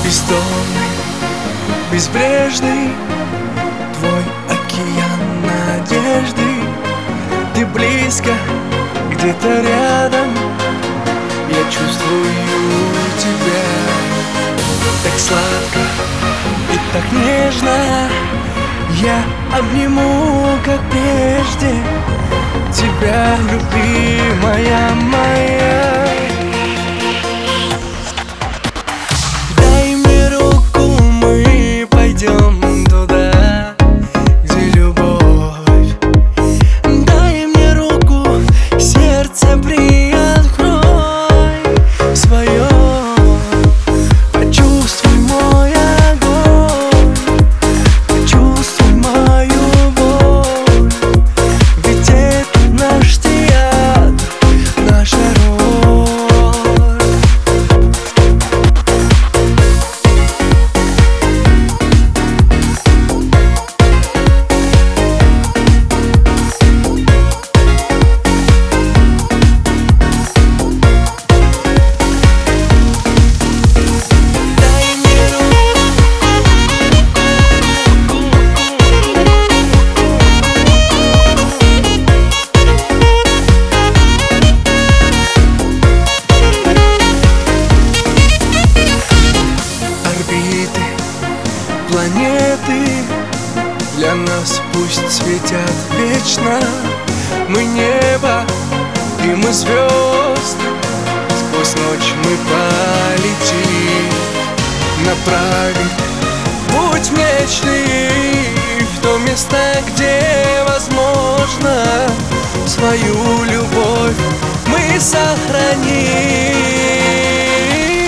Бездонный, безбрежный твой океан надежды. Ты близко, где-то рядом, я чувствую тебя. Так сладко и так нежно я обниму, как прежде, тебя, любимая моя. Дай мне руку, мы пойдем туда, где любовь. Дай мне руку, сердце приоткрой свое. Почувствуй мой огонь, почувствуй мою боль. Ведь это наш театр, наша роль. Планеты для нас пусть светят вечно. Мы небо, и мы звезды, сквозь ночь мы полетим. Направить путь мечты в то место, где возможно свою любовь мы сохраним.